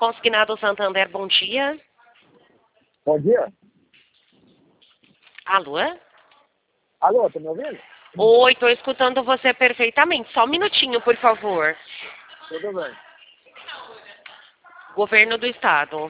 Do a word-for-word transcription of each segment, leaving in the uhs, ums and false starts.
Consignado Santander, bom dia. Bom dia. Alô? Alô, tá me ouvindo? Oi, tô escutando você perfeitamente. Só um minutinho, por favor. Tudo bem. Governo do Estado.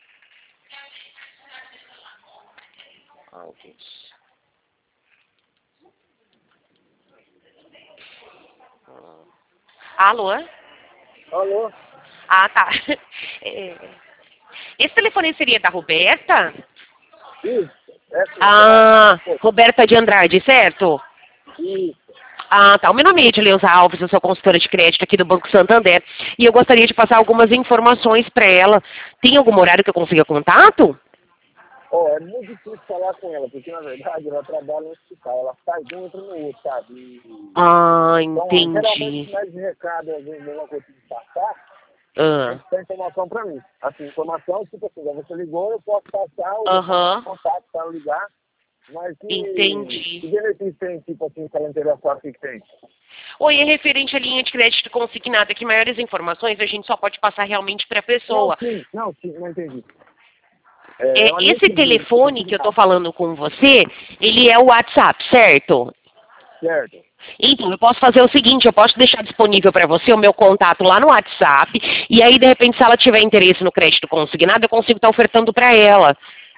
Alô? Alô? Ah, tá. É, esse telefone seria da Roberta? Isso. É sim, Ah, tá. Roberta de Andrade, certo? Isso. Ah, tá. O meu nome é Edileuza Alves, eu sou consultora de crédito aqui do Banco Santander. E eu gostaria de passar algumas informações para ela. Tem algum horário que eu consiga contato? Ó, é muito difícil falar com ela, porque na verdade ela trabalha no hospital. Ela sai de um entra no outro, sabe? E, Ah, então, geralmente, entendi. mais de recado, às vezes, uma coisa de passar, Ah, tem que ter informação pra mim. Assim, informação, tipo assim, já você ligou, eu posso passar, ou eu aham, posso contato para ligar. Mas que, entendi. que benefício tem, tipo assim, se ela interessar, o que que tem? Oi, é referente à linha de crédito consignada, que maiores informações a gente só pode passar realmente para a Não, pessoa. sim, não, sim, não entendi. É, É, é uma linha esse de telefone que eu estou falando com você, ele é o WhatsApp, certo? certo. Então, eu posso fazer o seguinte, eu posso deixar disponível para você o meu contato lá no WhatsApp, e aí, de repente, se ela tiver interesse no crédito consignado, eu consigo estar ofertando para ela.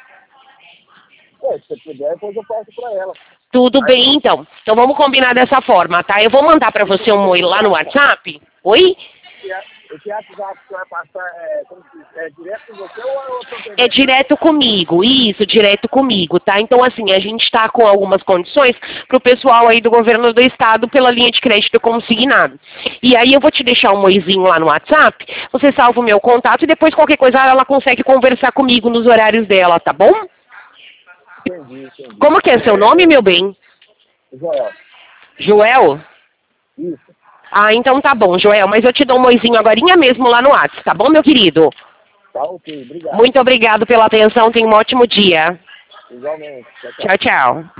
É, se você puder, depois eu passo para ela. Tudo Aí, bem, então. Então, vamos combinar dessa forma, tá? Eu vou mandar para você um oi lá no WhatsApp. Oi? esse WhatsApp que vai passar é, como se, é direto com você ou é outro É atendente? direto comigo, isso, direto comigo, tá? Então, assim, a gente está com algumas condições para o pessoal aí do governo do estado pela linha de crédito consignado. E aí eu vou te deixar um oizinho lá no WhatsApp, você salva o meu contato e depois qualquer coisa ela consegue conversar comigo nos horários dela, tá bom? Entendi, entendi. Como que é seu nome, É, meu bem? Joel, Joel? isso. Ah, então tá bom, Joel, mas eu te dou um oizinho agorinha mesmo lá no WhatsApp, tá bom, meu querido? Tá ok, obrigado. Muito obrigado pela atenção, tenha um ótimo dia. Igualmente. Tchau, tchau. Tchau, tchau.